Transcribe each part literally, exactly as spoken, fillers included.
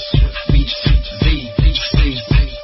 B C Z, B C.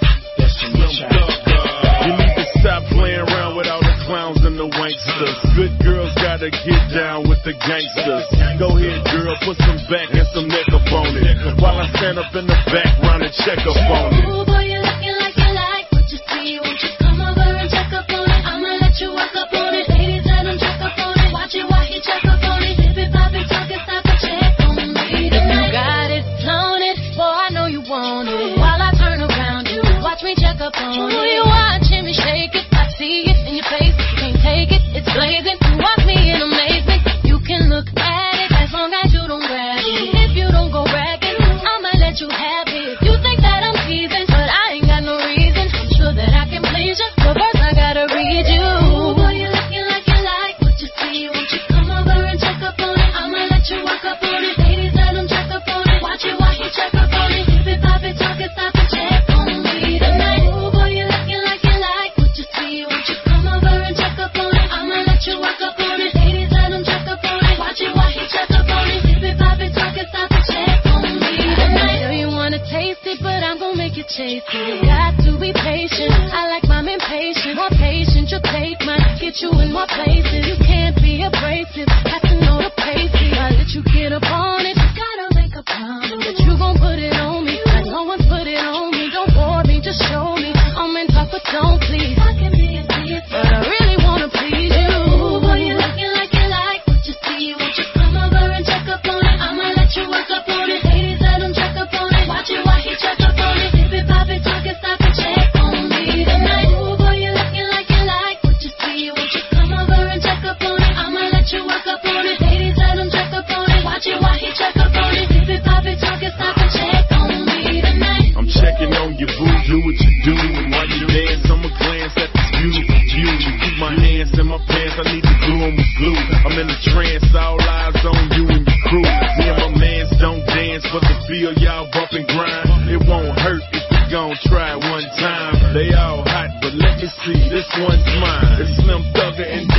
You need to stop playing around with all the clowns and the wanksters. Good girls gotta get down with the gangsters. Go ahead, girl, put some back and some neck up on it, while I stand up in the background and check up on it. Ooh, boy, you looking like you like what you see. Won't you come over and check up on it? I'ma let you walk up on it. Ladies, let them check up on it. Watch it while he check up on it. Dip it, pop it, talk it, stop it, check on me tonight. You got it, flown it, boy, I know you want it. While I turn around, you watch me check up on it. Ooh, you watching me shake it, I see it in your face. You can't take it, it's blazing. You watch me in amazement. You can look at it as long as you don't grab it. If you don't go bragging, I'ma let you have it. You think that I'm teasing, but I ain't got no reason. I'm sure that I can please you, but first I gotta read you. Ooh, boy, you looking like you like what you see. Won't you come over and check up on it? I'ma let you walk up on it. Ladies, let them check up on it. Watch it while he check up on it. Dip it, pop it, talk it, stop it, check on me tonight. Ooh, boy, you looking like you like what you see. Won't you come over and check up on it? I'ma let you walk up on it. Ladies, let them check up on it. Watch it while he check up on it. Dip it, pop it, talk it, stop it, check on me tonight. I know you wanna taste it, but I'm gonna make you chase it. Got to be patient. I like my men patient. More patient, you'll take mine. Get you in more places. You can't be abrasive. Have to know the pace. I let you get up on it. Gotta make a promise that you gon' put it on me. Like no one's put it on me. Don't bore me, just show me. I'm in talk, but don't please. I can be a thief, but I really wanna please you. Ooh, boy, you looking like you like what you see. Won't you come over and check up on it? I'ma let you work up on it. Ladies, let them check up on it. Watch it while he check up on it. Dip it, pop it, talk it, stop it, check on me tonight. Ooh, boy, you looking like you like what you see. Won't you come over and check up on it? I'ma let you work up on it. Ladies, let them check up on it. Watch it while he check up on it. Dip it, pop it, talk it, stop it, check on me tonight. I'm checking on you, boo, do what you do. And while you dance, I'ma glance at this beautiful view. You keep my hands in my pants, I need to glue 'em with glue. I'm in a trance, all eyes on you and your crew. Me and my mans don't dance, but the feel y'all bump and grind. It won't hurt if we gon' try it one time. They all hot, but let me see, this one's mine. It's Slim Thugger and